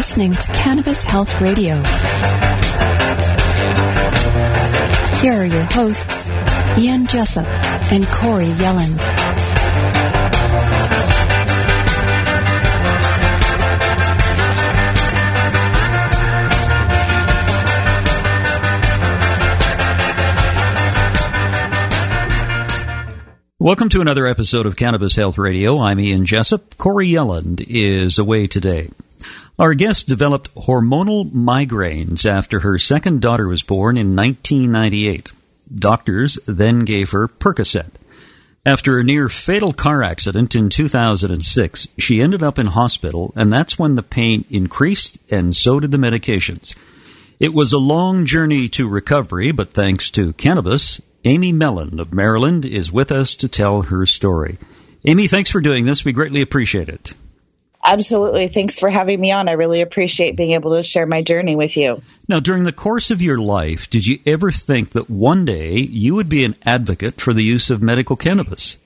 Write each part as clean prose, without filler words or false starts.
listening to Cannabis Health Radio. Here are your hosts, Ian Jessup and Corey Yelland. Welcome to another episode of Cannabis Health Radio. I'm Ian Jessup. Corey Yelland is away today. Our guest developed hormonal migraines after her second daughter was born in 1998. Doctors then gave her Percocet. After a near-fatal car accident in 2006, she ended up in hospital, and that's when the pain increased, and so did the medications. It was a long journey to recovery, but thanks to cannabis, Amy Mellon of Maryland is with us to tell her story. Amy, thanks for doing this. We greatly appreciate it. Absolutely. Thanks for having me on. I really appreciate being able to share my journey with you. Now, during the course of your life, did you ever think that one day you would be an advocate for the use of medical cannabis?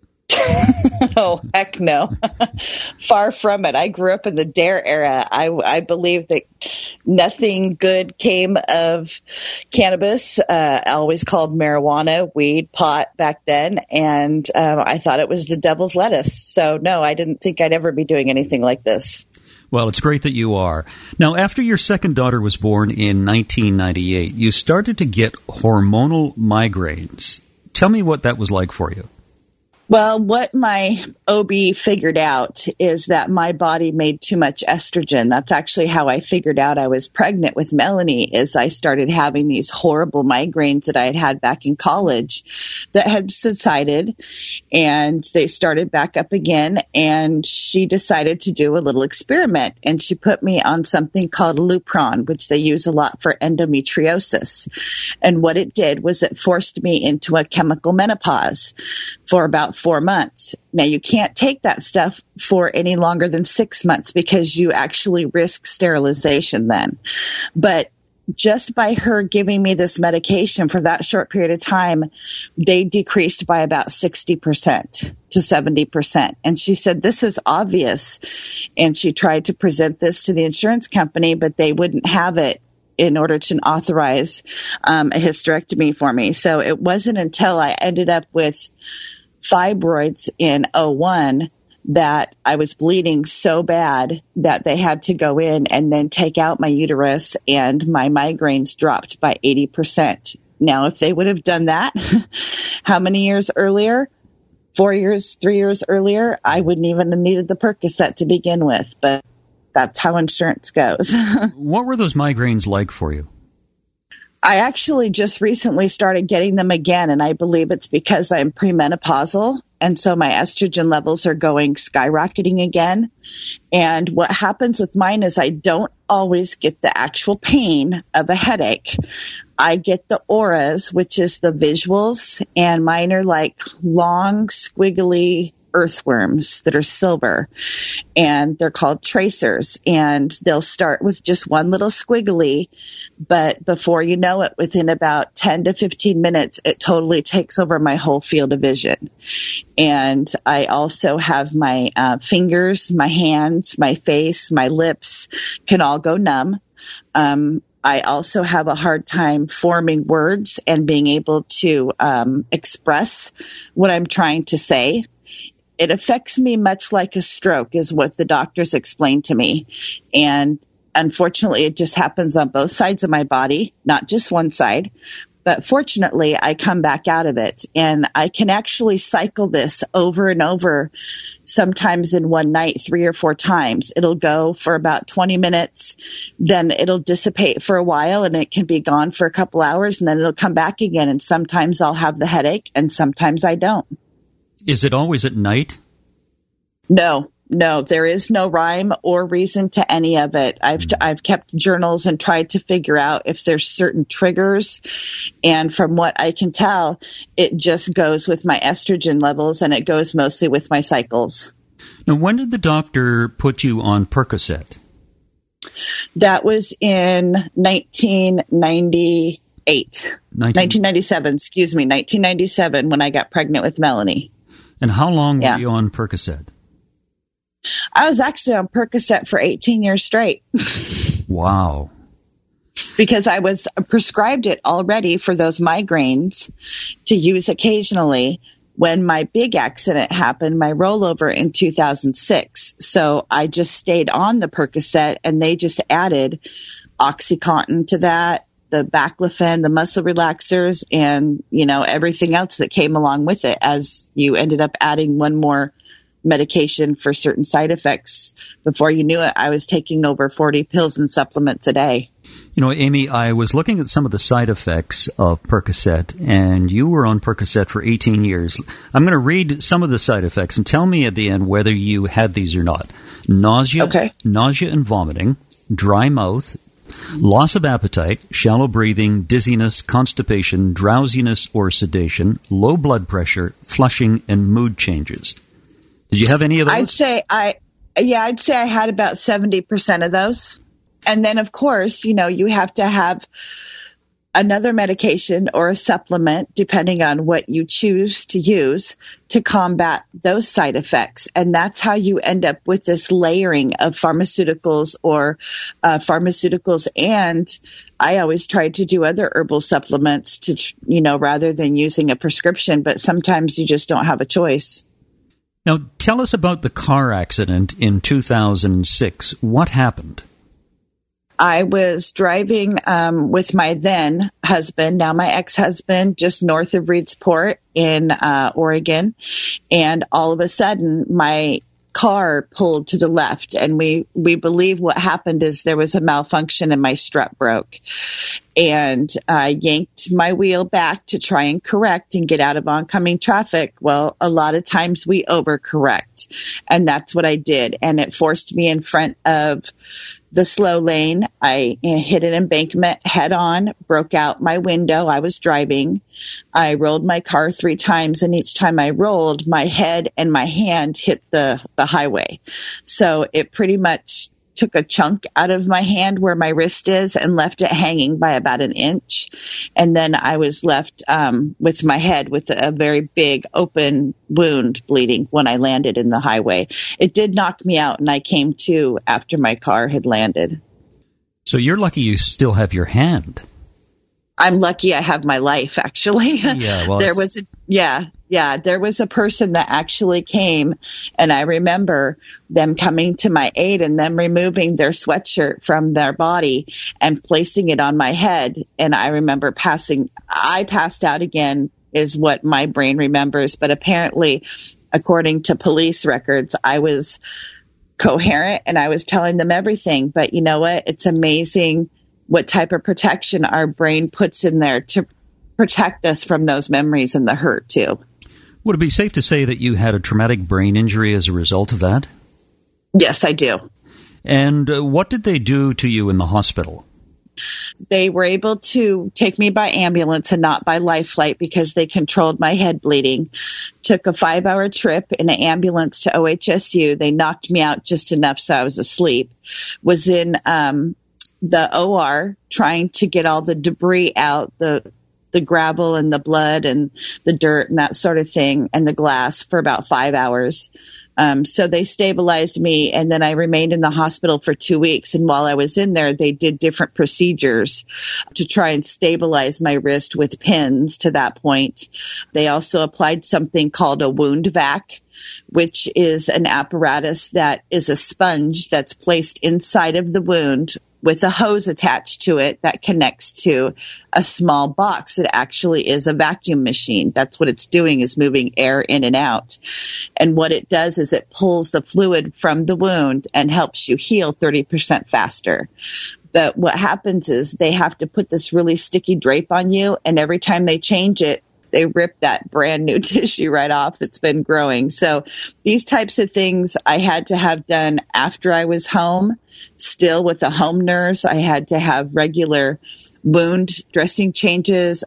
Oh, heck no. Far from it. I grew up in the DARE era. I believe that nothing good came of cannabis. Always called marijuana, weed, pot back then. And I thought it was the devil's lettuce. So, no, I didn't think I'd ever be doing anything like this. Well, it's great that you are. Now, after your second daughter was born in 1998, you started to get hormonal migraines. Tell me what that was like for you. Well, what my OB figured out is that my body made too much estrogen. That's actually how I figured out I was pregnant with Melanie, is I started having these horrible migraines that I had had back in college that had subsided, and they started back up again, and she decided to do a little experiment, and she put me on something called Lupron, which they use a lot for endometriosis. And what it did was it forced me into a chemical menopause for about 4 months. Now, you can't take that stuff for any longer than 6 months because you actually risk sterilization then. But just by her giving me this medication for that short period of time, they decreased by about 60% to 70%. And she said, this is obvious. And she tried to present this to the insurance company, but they wouldn't have it in order to authorize a hysterectomy for me. So it wasn't until I ended up with fibroids in 2001 that I was bleeding so bad that they had to go in and then take out my uterus, and my migraines dropped by 80%. Now, if they would have done that, how many years earlier? 4 years, 3 years earlier, I wouldn't even have needed the Percocet to begin with, but that's how insurance goes. What were those migraines like for you? I actually just recently started getting them again, and I believe it's because I'm premenopausal, and so my estrogen levels are going skyrocketing again. And what happens with mine is I don't always get the actual pain of a headache. I get the auras, which is the visuals, and mine are like long, squiggly earthworms that are silver, and they're called tracers, and they'll start with just one little squiggly, but before you know it, within about 10 to 15 minutes, it totally takes over my whole field of vision. And I also have my fingers, my hands, my face, my lips can all go numb. I also have a hard time forming words and being able to express what I'm trying to say. It affects me much like a stroke, is what the doctors explained to me. And unfortunately, it just happens on both sides of my body, not just one side. But fortunately, I come back out of it, and I can actually cycle this over and over, sometimes in one night, 3 or 4 times. It'll go for about 20 minutes, then it'll dissipate for a while, and it can be gone for a couple hours, and then it'll come back again. And sometimes I'll have the headache, and sometimes I don't. Is it always at night? No, there is no rhyme or reason to any of it. I've kept journals and tried to figure out if there's certain triggers. And from what I can tell, it just goes with my estrogen levels, and it goes mostly with my cycles. Now, when did the doctor put you on Percocet? That was in 1997, when I got pregnant with Melanie. And how long were you on Percocet? I was actually on Percocet for 18 years straight. Wow. Because I was prescribed it already for those migraines to use occasionally when my big accident happened, my rollover in 2006. So I just stayed on the Percocet, and they just added OxyContin to that, the baclofen, the muscle relaxers, and, everything else that came along with it, as you ended up adding one more medication for certain side effects. Before you knew it, I was taking over 40 pills and supplements a day. Amy, I was looking at some of the side effects of Percocet, and you were on Percocet for 18 years. I'm going to read some of the side effects and tell me at the end whether you had these or not. Nausea and vomiting, dry mouth, loss of appetite, shallow breathing, dizziness, constipation, drowsiness or sedation, low blood pressure, flushing, and mood changes. Did you have any of those? I'd say I had about 70% of those. And then, of course, you have to have another medication or a supplement, depending on what you choose to use, to combat those side effects. And that's how you end up with this layering of pharmaceuticals and I always tried to do other herbal supplements to, rather than using a prescription. But sometimes you just don't have a choice. Now, tell us about the car accident in 2006. What happened? I was driving with my then husband, now my ex-husband, just north of Reedsport in Oregon. And all of a sudden, my car pulled to the left. And we believe what happened is there was a malfunction and my strut broke. And I yanked my wheel back to try and correct and get out of oncoming traffic. Well, a lot of times we overcorrect. And that's what I did. And it forced me in front of the slow lane. I hit an embankment head on, broke out my window. I was driving. I rolled my car 3 times, and each time I rolled, my head and my hand hit the highway. So it pretty much took a chunk out of my hand where my wrist is and left it hanging by about an inch. And then I was left with my head with a very big open wound bleeding when I landed in the highway. It did knock me out, and I came to after my car had landed. So you're lucky you still have your hand. I'm lucky I have my life, actually. Yeah, well, there was a person that actually came, and I remember them coming to my aid and them removing their sweatshirt from their body and placing it on my head. And I remember I passed out again, is what my brain remembers. But apparently, according to police records, I was coherent and I was telling them everything. But you know what? It's amazing what type of protection our brain puts in there to protect us from those memories and the hurt too. Would it be safe to say that you had a traumatic brain injury as a result of that? Yes, I do. And what did they do to you in the hospital? They were able to take me by ambulance and not by life flight because they controlled my head bleeding. Took a 5-hour trip in an ambulance to OHSU. They knocked me out just enough so I was asleep. Was in the OR trying to get all the debris out, the gravel and the blood and the dirt and that sort of thing, and the glass for about 5 hours. So they stabilized me, and then I remained in the hospital for 2 weeks. And while I was in there, they did different procedures to try and stabilize my wrist with pins to that point. They also applied something called a wound vac, which is an apparatus that is a sponge that's placed inside of the wound with a hose attached to it that connects to a small box. It actually is a vacuum machine. That's what it's doing, is moving air in and out. And what it does is it pulls the fluid from the wound and helps you heal 30% faster. But what happens is they have to put this really sticky drape on you, and every time they change it, they rip that brand new tissue right off that's been growing. So these types of things I had to have done after I was home, still with a home nurse. I had to have regular wound dressing changes.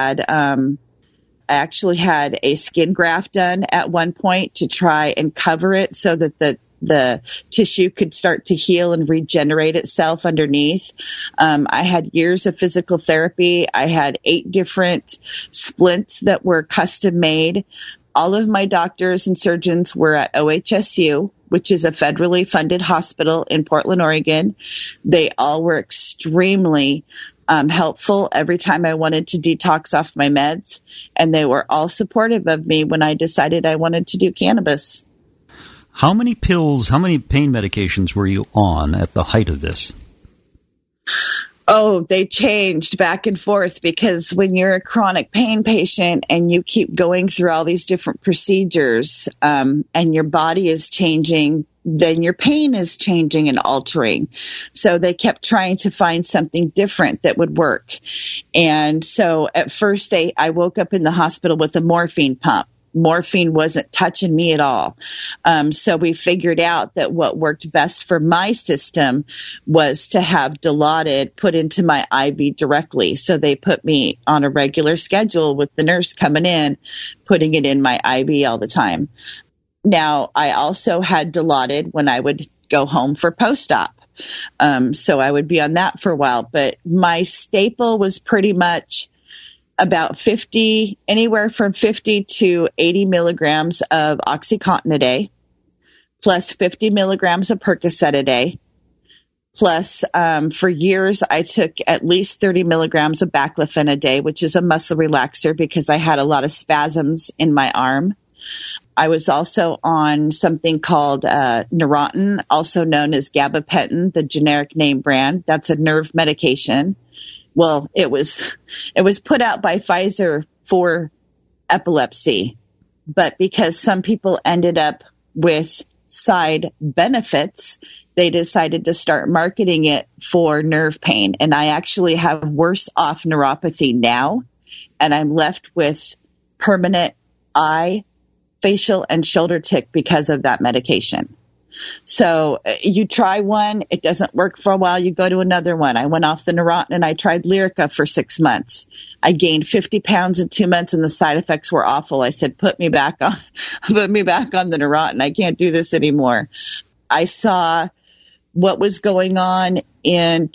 I actually had a skin graft done at one point to try and cover it so that the tissue could start to heal and regenerate itself underneath. I had years of physical therapy. I had 8 different splints that were custom made. All of my doctors and surgeons were at OHSU, which is a federally funded hospital in Portland, Oregon. They all were extremely helpful every time I wanted to detox off my meds. And they were all supportive of me when I decided I wanted to do cannabis. How many pills, how many pain medications were you on at the height of this? Oh, they changed back and forth because when you're a chronic pain patient and you keep going through all these different procedures and your body is changing, then your pain is changing and altering. So they kept trying to find something different that would work. And so at first I woke up in the hospital with a morphine pump. Morphine wasn't touching me at all. So we figured out that what worked best for my system was to have Dilaudid put into my IV directly. So they put me on a regular schedule with the nurse coming in, putting it in my IV all the time. Now, I also had Dilaudid when I would go home for post-op. So I would be on that for a while. But my staple was pretty much about anywhere from 50 to 80 milligrams of OxyContin a day, plus 50 milligrams of Percocet a day, plus for years I took at least 30 milligrams of Baclofen a day, which is a muscle relaxer because I had a lot of spasms in my arm. I was also on something called Neurontin, also known as Gabapentin, the generic name brand. That's a nerve medication. Well, it was put out by Pfizer for epilepsy, but because some people ended up with side benefits, they decided to start marketing it for nerve pain. And I actually have worse off neuropathy now, and I'm left with permanent eye, facial, and shoulder tic because of that medication. So you try one, it doesn't work for a while, you go to another one. I went off the Neurontin and I tried Lyrica for 6 months. I gained 50 pounds in 2 months and the side effects were awful. I said, put me back on the Neurontin. I can't do this anymore. I saw what was going on in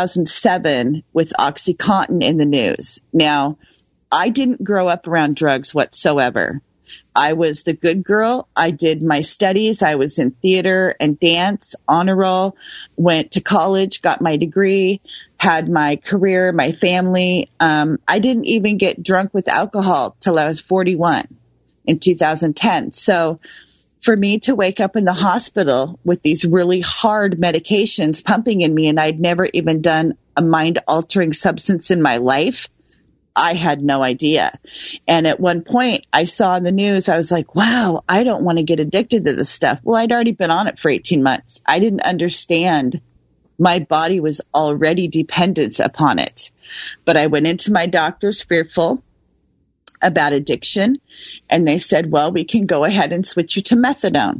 2007 with OxyContin in the news. Now, I didn't grow up around drugs whatsoever. I was the good girl. I did my studies. I was in theater and dance, honor roll, went to college, got my degree, had my career, my family. I didn't even get drunk with alcohol till I was 41 in 2010. So for me to wake up in the hospital with these really hard medications pumping in me, and I'd never even done a mind-altering substance in my life, I had no idea. And at one point I saw in the news, I was like, wow, I don't want to get addicted to this stuff. Well, I'd already been on it for 18 months. I didn't understand my body was already dependent upon it. But I went into my doctors fearful about addiction. And they said, well, we can go ahead and switch you to methadone.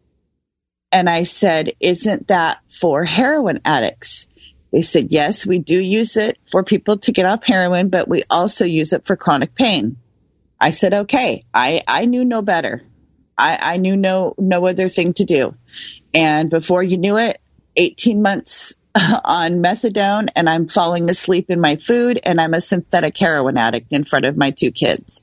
And I said, isn't that for heroin addicts? They said, yes, we do use it for people to get off heroin, but we also use it for chronic pain. I said, okay, I knew no better. I knew no other thing to do. And before you knew it, 18 months on methadone, and I'm falling asleep in my food, and I'm a synthetic heroin addict in front of my 2 kids.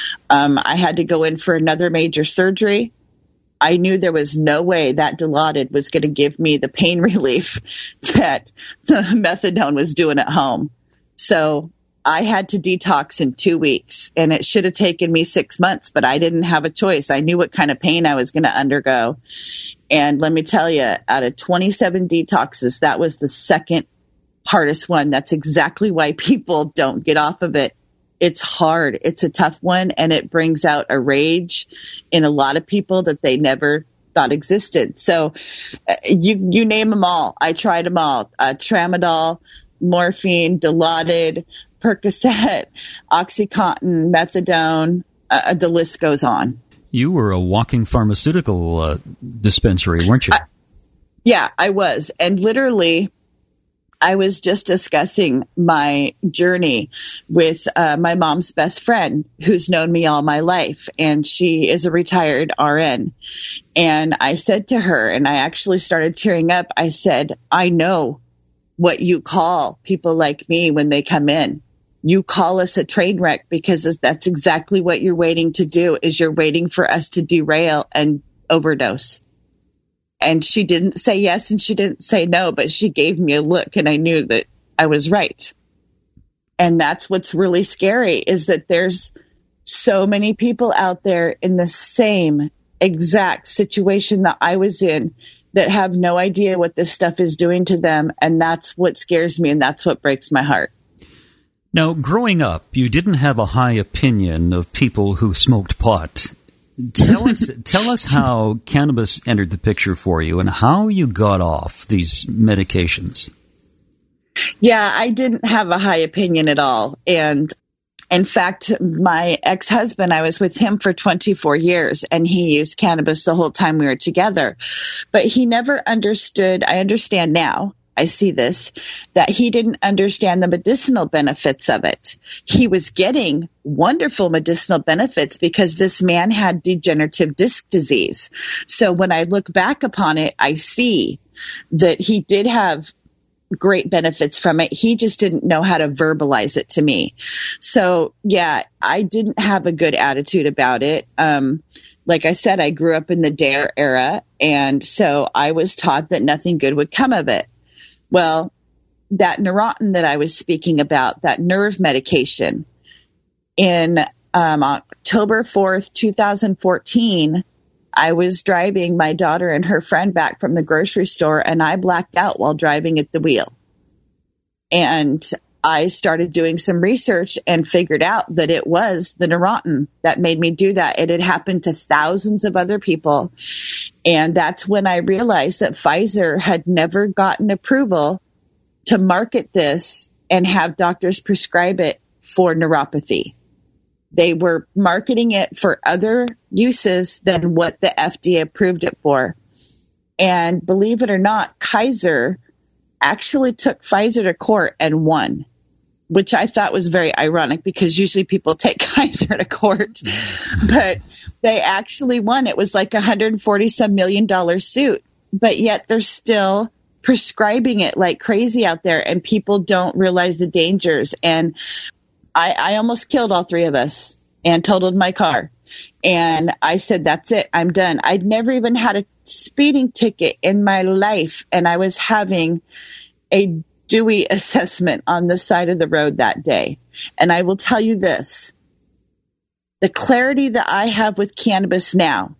I had to go in for another major surgery. I knew there was no way that Dilaudid was going to give me the pain relief that the methadone was doing at home. So I had to detox in 2 weeks, and it should have taken me 6 months, but I didn't have a choice. I knew what kind of pain I was going to undergo. And let me tell you, out of 27 detoxes, that was the second hardest one. That's exactly why people don't get off of it. It's hard. It's a tough one, and it brings out a rage in a lot of people that they never thought existed. So you name them all. I tried them all. Tramadol, morphine, Dilaudid, Percocet, OxyContin, methadone, the list goes on. You were a walking pharmaceutical dispensary, weren't you? Yeah, I was. And literally, I was just discussing my journey with my mom's best friend, who's known me all my life, and she is a retired RN. And I said to her, and I actually started tearing up, I said, I know what you call people like me when they come in. you call us a train wreck because that's exactly what you're waiting to do, is you're waiting for us to derail and overdose. And she didn't say yes and she didn't say no, but she gave me a look and I knew that I was right. And that's what's really scary, is that there's so many people out there in the same exact situation that I was in that have no idea what this stuff is doing to them. And that's what scares me. And that's what breaks my heart. Now, growing up, you didn't have a high opinion of people who smoked pot. Tell us how cannabis entered the picture for you and how you got off these medications. Yeah, I didn't have a high opinion at all. And in fact, my ex-husband, I was with him for 24 years and he used cannabis the whole time we were together. But he never understood, I understand now, I see this, that he didn't understand the medicinal benefits of it. He was getting wonderful medicinal benefits because this man had degenerative disc disease. So when I look back upon it, I see that he did have great benefits from it. He just didn't know how to verbalize it to me. So yeah, I didn't have a good attitude about it. Like I said, I grew up in the DARE era. And so I was taught that nothing good would come of it. Well, that Neurontin that I was speaking about, that nerve medication, in October 4th, 2014, I was driving my daughter and her friend back from the grocery store, and I blacked out while driving at the wheel. And I started doing some research and figured out that it was the Neurontin that made me do that. It had happened to thousands of other people. And that's when I realized that Pfizer had never gotten approval to market this and have doctors prescribe it for neuropathy. They were marketing it for other uses than what the FDA approved it for. And believe it or not, Kaiser actually took Pfizer to court and won, which I thought was very ironic because usually people take Kaiser to court. But they actually won. It was like $140-some million suit. But yet they're still prescribing it like crazy out there, and people don't realize the dangers. And I almost killed all three of us and totaled my car. And I said, that's it. I'm done. I'd never even had a speeding ticket in my life. And I was having a Dewey assessment on the side of the road that day. And I will tell you this, the clarity that I have with cannabis now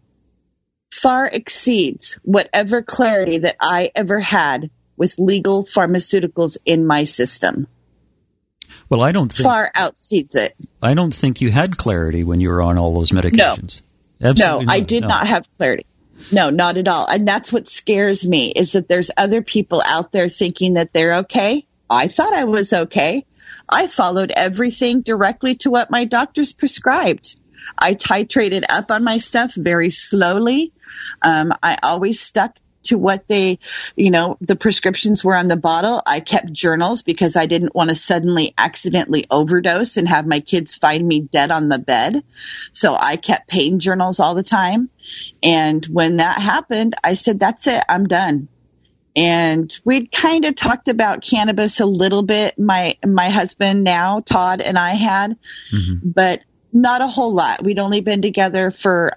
far exceeds whatever clarity that I ever had with legal pharmaceuticals in my system. Well, I don't think far exceeds it. I don't think you had clarity when you were on all those medications. No, Absolutely no, I did not have clarity. No, not at all. And that's what scares me, is that there's other people out there thinking that they're okay. I thought I was okay. I followed everything directly to what my doctors prescribed. I titrated up on my stuff very slowly. I always stuck to what they, the prescriptions were on the bottle. I kept journals because I didn't want to suddenly accidentally overdose and have my kids find me dead on the bed. So I kept pain journals all the time. And when that happened, I said, that's it, I'm done. And we'd kind of talked about cannabis a little bit. My husband now, Todd, and I had, but not a whole lot. We'd only been together for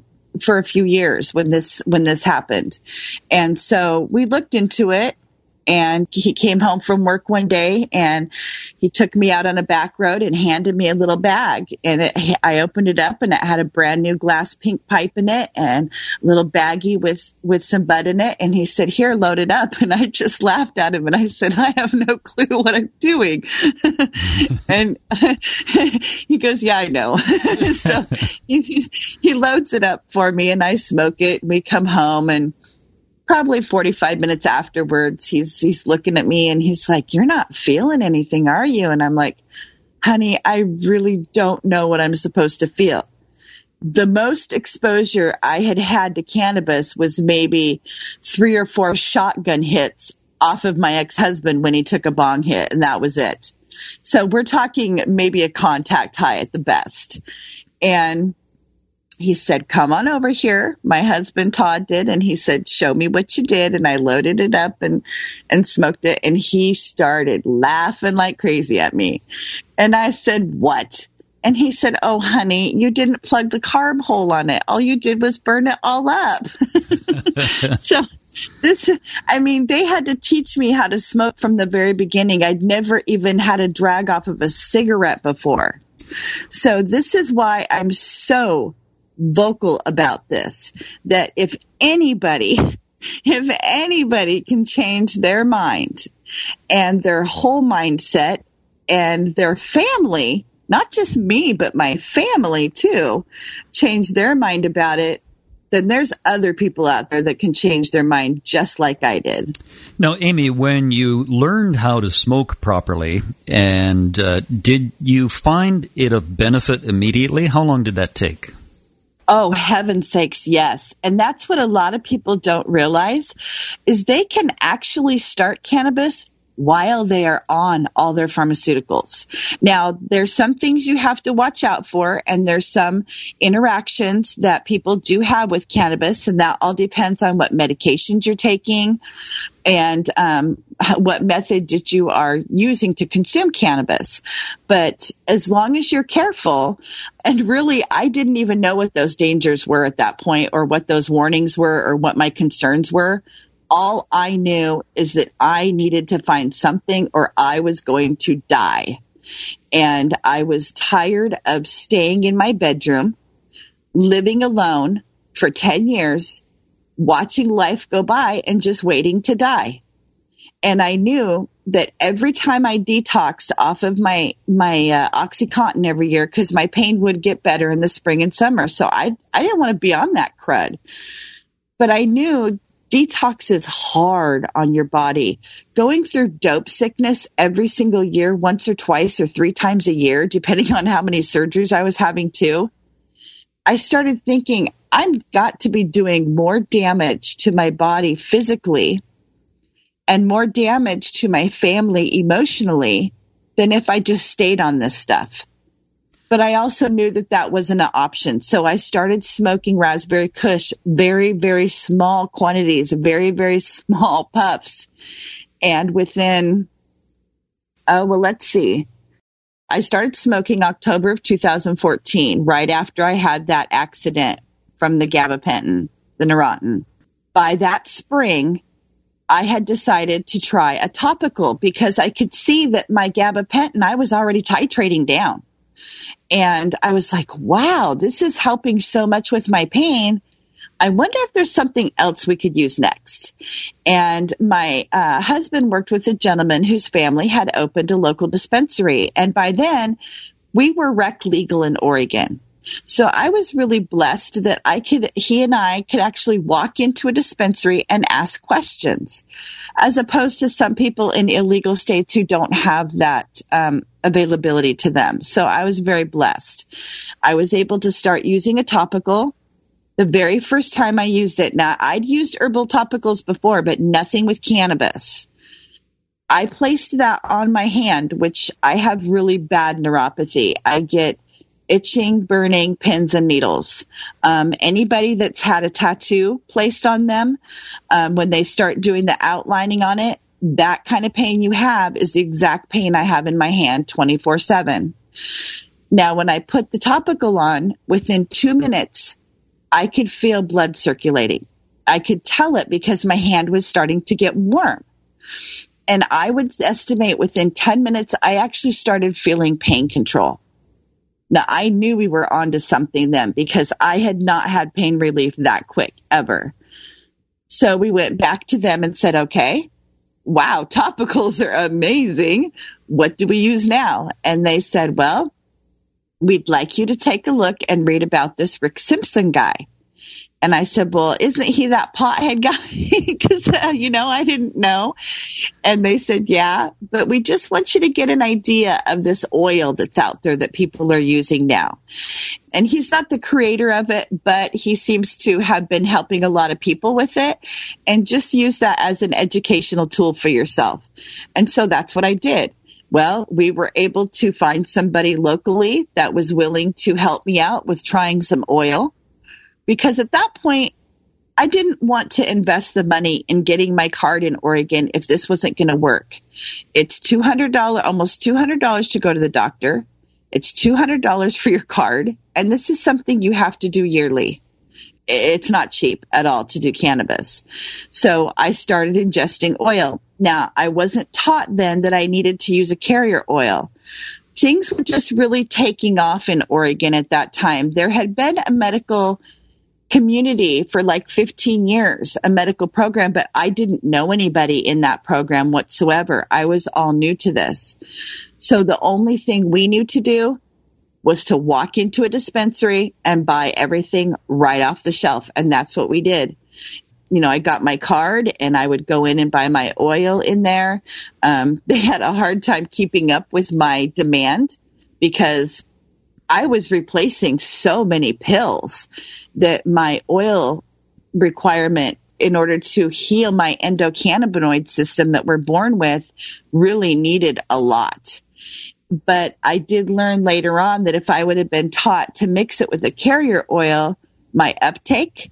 a few years when this happened. And so we looked into it, and he came home from work one day and he took me out on a back road and handed me a little bag. And I opened it up and it had a brand new glass pink pipe in it and a little baggie with some bud in it. And he said, here, load it up. And I just laughed at him and I said, I have no clue what I'm doing. And he goes, yeah, I know. So he loads it up for me and I smoke it. And we come home, and probably 45 minutes afterwards, he's looking at me and he's like, you're not feeling anything, are you? And I'm like, honey, I really don't know what I'm supposed to feel. The most exposure I had to cannabis was maybe 3 or 4 shotgun hits off of my ex-husband when he took a bong hit, and that was it. So we're talking maybe a contact high at the best. And he said, come on over here. My husband Todd did. And he said, show me what you did. And I loaded it up and smoked it. And he started laughing like crazy at me. And I said, what? And he said, oh, honey, you didn't plug the carb hole on it. All you did was burn it all up. So they had to teach me how to smoke from the very beginning. I'd never even had a drag off of a cigarette before. So this is why I'm so vocal about this, that if anybody can change their mind and their whole mindset and their family, not just me, but my family too, change their mind about it, then there's other people out there that can change their mind just like I did. Now, Amy, when you learned how to smoke properly, and did you find it of benefit immediately? How long did that take? Oh, heaven's sakes, yes. And that's what a lot of people don't realize, is they can actually start cannabis while they are on all their pharmaceuticals. Now, there's some things you have to watch out for, and there's some interactions that people do have with cannabis, and that all depends on what medications you're taking and what method that you are using to consume cannabis. But as long as you're careful, and really, I didn't even know what those dangers were at that point, or what those warnings were, or what my concerns were. All I knew is that I needed to find something or I was going to die. And I was tired of staying in my bedroom, living alone for 10 years, watching life go by and just waiting to die. And I knew that every time I detoxed off of my OxyContin every year, because my pain would get better in the spring and summer. So I didn't want to be on that crud. But I knew detox is hard on your body. Going through dope sickness every single year, once or twice or 3 times a year, depending on how many surgeries I was having too, I started thinking, I've got to be doing more damage to my body physically and more damage to my family emotionally than if I just stayed on this stuff. But I also knew that that wasn't an option. So I started smoking Raspberry Kush, very, very small quantities, very, very small puffs. And within, I started smoking October of 2014, right after I had that accident from the gabapentin, the Neurontin. By that spring, I had decided to try a topical because I could see that my gabapentin, I was already titrating down. And I was like, wow, this is helping so much with my pain. I wonder if there's something else we could use next. And my husband worked with a gentleman whose family had opened a local dispensary. And by then, we were rec legal in Oregon. So I was really blessed that he and I could actually walk into a dispensary and ask questions, as opposed to some people in illegal states who don't have that availability to them. So I was very blessed. I was able to start using a topical the very first time I used it. Now, I'd used herbal topicals before, but nothing with cannabis. I placed that on my hand, which I have really bad neuropathy. I get itching, burning, pins, and needles. Anybody that's had a tattoo placed on them, when they start doing the outlining on it, that kind of pain you have is the exact pain I have in my hand 24/7. Now, when I put the topical on, within 2 minutes, I could feel blood circulating. I could tell it because my hand was starting to get warm. And I would estimate within 10 minutes, I actually started feeling pain control. Now, I knew we were onto something then because I had not had pain relief that quick ever. So we went back to them and said, okay, wow, topicals are amazing. What do we use now? And they said, well, we'd like you to take a look and read about this Rick Simpson guy. And I said, well, isn't he that pothead guy? Because, I didn't know. And they said, yeah, but we just want you to get an idea of this oil that's out there that people are using now. And he's not the creator of it, but he seems to have been helping a lot of people with it. And just use that as an educational tool for yourself. And so that's what I did. Well, we were able to find somebody locally that was willing to help me out with trying some oil. because at that point, I didn't want to invest the money in getting my card in Oregon if this wasn't going to work. It's $200, almost $200 to go to the doctor. It's $200 for your card. And this is something you have to do yearly. It's not cheap at all to do cannabis. So I started ingesting oil. Now, I wasn't taught then that I needed to use a carrier oil. Things were just really taking off in Oregon at that time. There had been a medical community for like 15 years, a medical program, but I didn't know anybody in that program whatsoever. I was all new to this. So the only thing we knew to do was to walk into a dispensary and buy everything right off the shelf. And that's what we did. You know, I got my card and I would go in and buy my oil in there. They had a hard time keeping up with my demand because I was replacing so many pills that my oil requirement in order to heal my endocannabinoid system that we're born with really needed a lot. But I did learn later on that if I would have been taught to mix it with a carrier oil, my uptake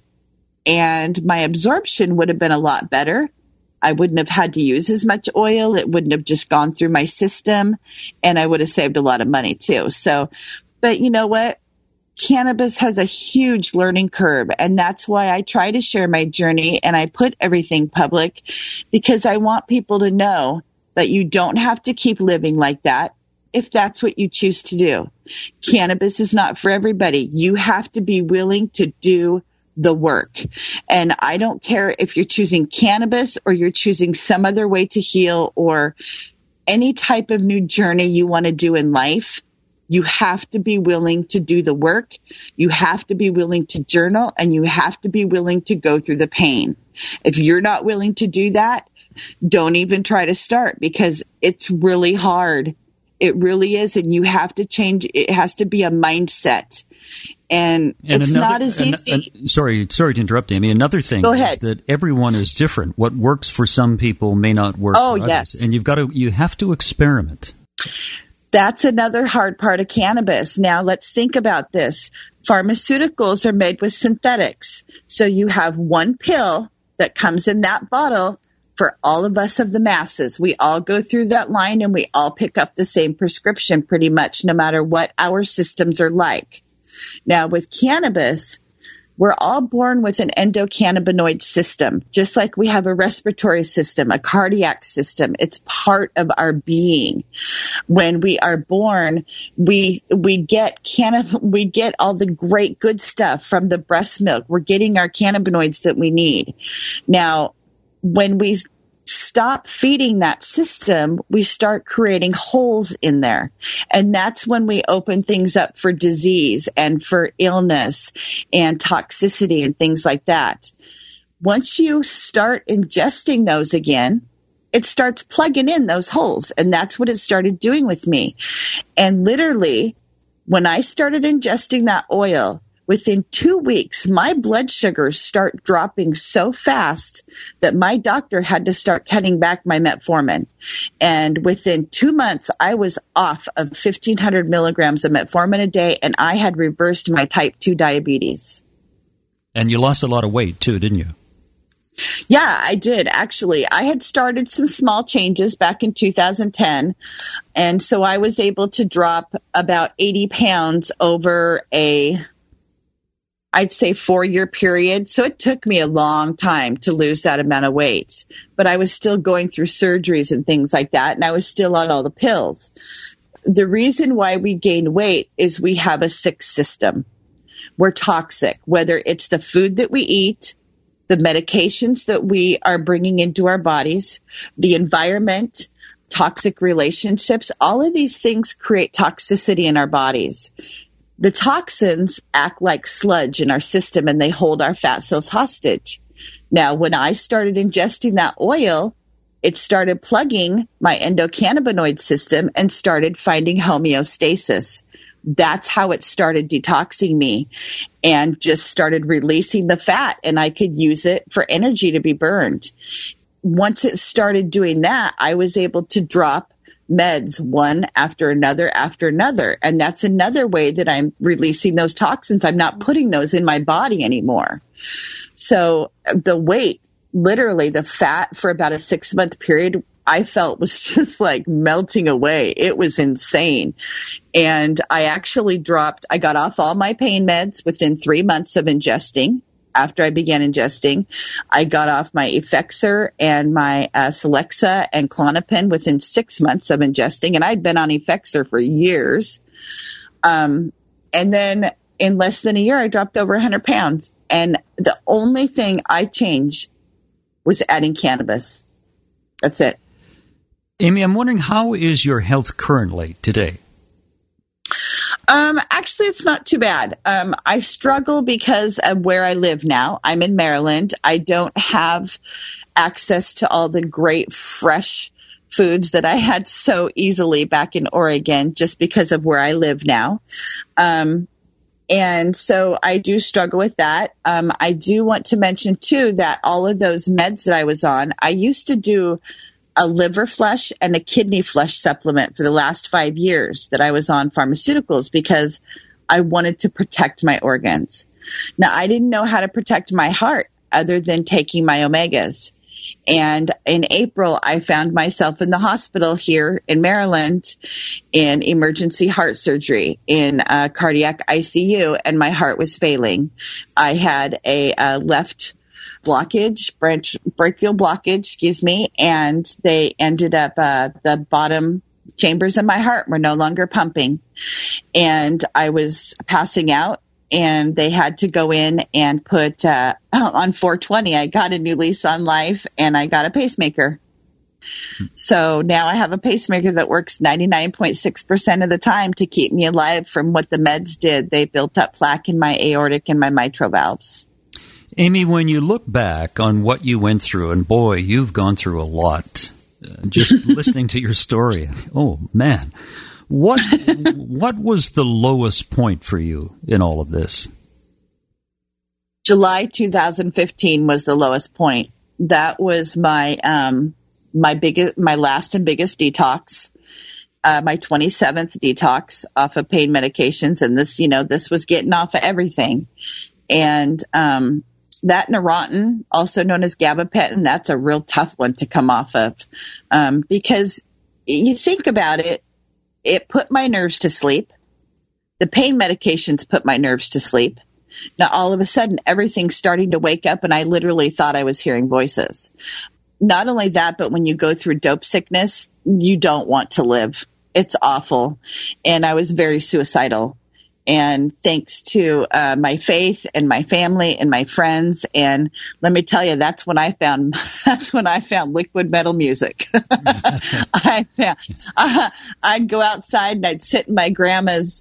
and my absorption would have been a lot better. I wouldn't have had to use as much oil. It wouldn't have just gone through my system, and I would have saved a lot of money too. So, but you know what? Cannabis has a huge learning curve, and that's why I try to share my journey and I put everything public, because I want people to know that you don't have to keep living like that if that's what you choose to do. Cannabis is not for everybody. You have to be willing to do the work. And I don't care if you're choosing cannabis or you're choosing some other way to heal or any type of new journey you want to do in life. You have to be willing to do the work. You have to be willing to journal, and you have to be willing to go through the pain. If you're not willing to do that, don't even try to start, because it's really hard. It really is. And you have to change. It has to be a mindset. And it's not as easy. Sorry to interrupt, Amy. Another thing is that everyone is different. What works for some people may not work for others. Yes. And you have to experiment. That's another hard part of cannabis. Now, let's think about this. Pharmaceuticals are made with synthetics. So you have one pill that comes in that bottle for all of us of the masses. We all go through that line and we all pick up the same prescription pretty much, no matter what our systems are like. Now, with cannabis, we're all born with an endocannabinoid system, just like we have a respiratory system, a cardiac system. It's part of our being. When we are born, we get all the great good stuff from the breast milk. We're getting our cannabinoids that we need. Now, when we stop feeding that system, we start creating holes in there. And that's when we open things up for disease and for illness and toxicity and things like that. Once you start ingesting those again, it starts plugging in those holes. And that's what it started doing with me. And literally, when I started ingesting that oil, within 2 weeks, my blood sugars start dropping so fast that my doctor had to start cutting back my metformin. And within 2 months, I was off of 1,500 milligrams of metformin a day, and I had reversed my type 2 diabetes. And you lost a lot of weight too, didn't you? Yeah, I did. Actually, I had started some small changes back in 2010. And so I was able to drop about 80 pounds over I'd say 4-year period. So it took me a long time to lose that amount of weight, but I was still going through surgeries and things like that. And I was still on all the pills. The reason why we gain weight is we have a sick system. We're toxic, whether it's the food that we eat, the medications that we are bringing into our bodies, the environment, toxic relationships. All of these things create toxicity in our bodies. The toxins act like sludge in our system, and they hold our fat cells hostage. Now, when I started ingesting that oil, it started plugging my endocannabinoid system and started finding homeostasis. That's how it started detoxing me and just started releasing the fat, and I could use it for energy to be burned. Once it started doing that, I was able to drop meds one after another. And that's another way that I'm releasing those toxins. I'm not putting those in my body anymore. So the weight, literally the fat for about a 6-month period, I felt was just like melting away. It was insane. And I actually I got off all my pain meds within 3 months of ingesting. After I began ingesting, I got off my Effexor and my Celexa and Klonopin within 6 months of ingesting. And I'd been on Effexor for years. And then in less than a year, I dropped over 100 pounds. And the only thing I changed was adding cannabis. That's it. Amy, I'm wondering, how is your health currently today? Actually, it's not too bad. I struggle because of where I live now. I'm in Maryland. I don't have access to all the great fresh foods that I had so easily back in Oregon just because of where I live now. And so I do struggle with that. I do want to mention, too, that all of those meds that I was on, I used to do a liver flush and a kidney flush supplement for the last 5 years that I was on pharmaceuticals because I wanted to protect my organs. Now, I didn't know how to protect my heart other than taking my omegas. And in April, I found myself in the hospital here in Maryland in emergency heart surgery in cardiac ICU, and my heart was failing. I had a left brachial blockage, and they ended up the bottom chambers of my heart were no longer pumping, and I was passing out, and they had to go in and put on 4/20 I got a new lease on life, and I got a pacemaker. So now I have a pacemaker that works 99.6% of the time to keep me alive from what the meds did. They built up plaque in my aortic and my mitral valves. Amy, when you look back on what you went through, and boy, you've gone through a lot, just listening to your story. Oh, man. What was the lowest point for you in all of this? July 2015 was the lowest point. That was my last and biggest detox, my 27th detox off of pain medications. And this was getting off of everything. And, that Neurontin, also known as gabapentin, that's a real tough one to come off of, because you think about it, it put my nerves to sleep. The pain medications put my nerves to sleep. Now, all of a sudden, everything's starting to wake up, and I literally thought I was hearing voices. Not only that, but when you go through dope sickness, you don't want to live. It's awful. And I was very suicidal. And thanks to my faith and my family and my friends, and let me tell you, that's when I found liquid metal music. I'd go outside and I'd sit in my grandma's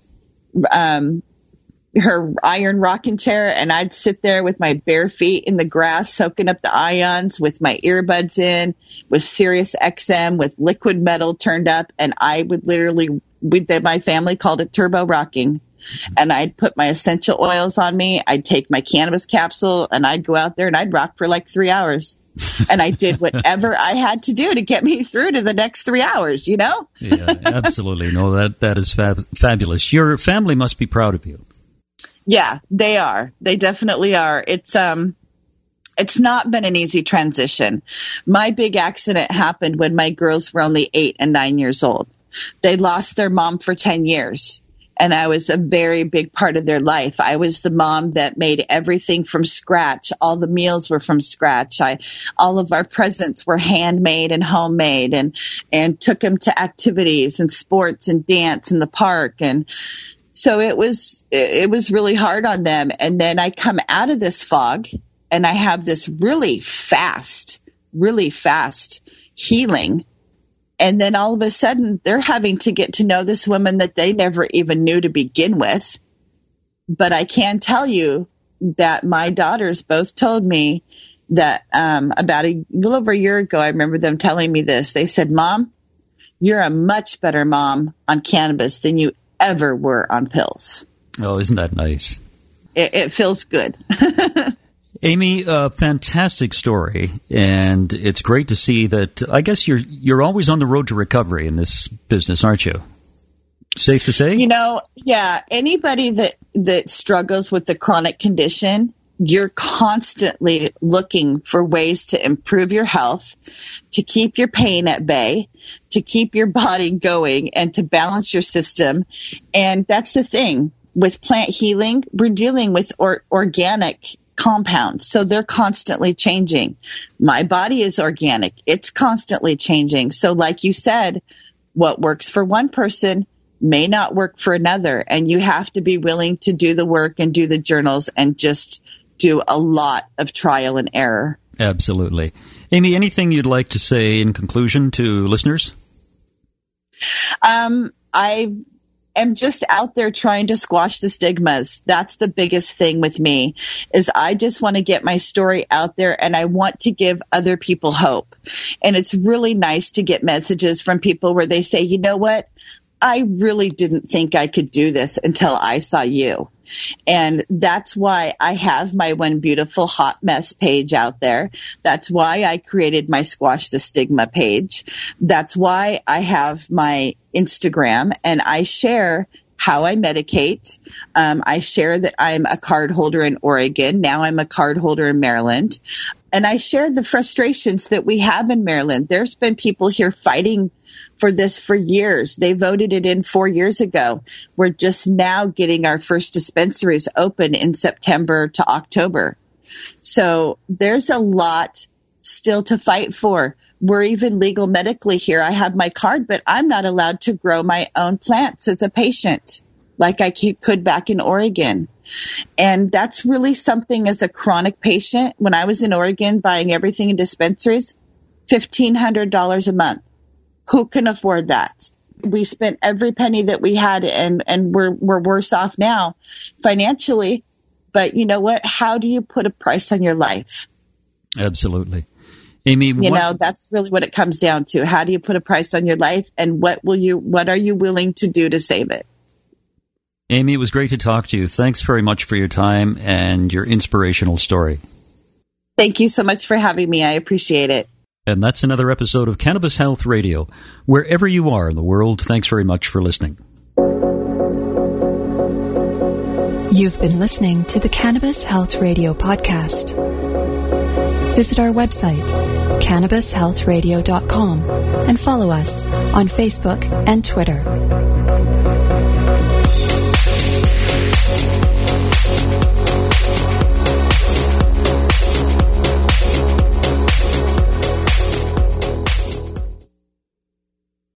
her iron rocking chair, and I'd sit there with my bare feet in the grass, soaking up the ions with my earbuds in, with Sirius XM, with liquid metal turned up, and I would literally, my family called it turbo rocking. And I'd put my essential oils on me. I'd take my cannabis capsule, and I'd go out there and I'd rock for like 3 hours. And I did whatever I had to do to get me through to the next 3 hours, Yeah, absolutely. No, that is fabulous. Your family must be proud of you. Yeah, they are. They definitely are. It's not been an easy transition. My big accident happened when my girls were only 8 and 9 years old. They lost their mom for 10 years. And I was a very big part of their life. I was the mom that made everything from scratch. All the meals were from scratch. All of our presents were handmade and homemade, and took them to activities and sports and dance in the park. And so it was really hard on them. And then I come out of this fog, and I have this really fast healing. And then all of a sudden, they're having to get to know this woman that they never even knew to begin with. But I can tell you that my daughters both told me that about a little over a year ago, I remember them telling me this. They said, "Mom, you're a much better mom on cannabis than you ever were on pills." Oh, isn't that nice? It feels good. Amy, a fantastic story, and it's great to see that. I guess you're always on the road to recovery in this business, aren't you? Safe to say? Yeah. Anybody that struggles with the chronic condition, you're constantly looking for ways to improve your health, to keep your pain at bay, to keep your body going, and to balance your system. And that's the thing. With plant healing, we're dealing with organic compounds, so they're constantly changing. My body is organic. It's constantly changing. So like you said, what works for one person may not work for another, and you have to be willing to do the work and do the journals and just do a lot of trial and error. Absolutely. Amy, anything you'd like to say in conclusion to listeners? I am just out there trying to squash the stigmas. That's the biggest thing with me, is I just want to get my story out there, and I want to give other people hope. And it's really nice to get messages from people where they say, you know what? I really didn't think I could do this until I saw you. And that's why I have my One Beautiful Hot Mess page out there. That's why I created my Squash the Stigma page. That's why I have my Instagram, and I share how I medicate. I share that I'm a card holder in Oregon. Now I'm a card holder in Maryland. And I share the frustrations that we have in Maryland. There's been people here fighting for this for years. They voted it in 4 years ago. We're just now getting our first dispensaries open in September to October. So there's a lot still to fight for. We're even legal medically here. I have my card, but I'm not allowed to grow my own plants as a patient like I could back in Oregon. And that's really something as a chronic patient. When I was in Oregon buying everything in dispensaries, $1,500 a month. Who can afford that? We spent every penny that we had, and we're worse off now financially. But you know what? How do you put a price on your life? Absolutely. Amy, that's really what it comes down to. How do you put a price on your life, and what are you willing to do to save it? Amy, it was great to talk to you. Thanks very much for your time and your inspirational story. Thank you so much for having me. I appreciate it. And that's another episode of Cannabis Health Radio. Wherever you are in the world, thanks very much for listening. You've been listening to the Cannabis Health Radio podcast. Visit our website, cannabishealthradio.com, and follow us on Facebook and Twitter.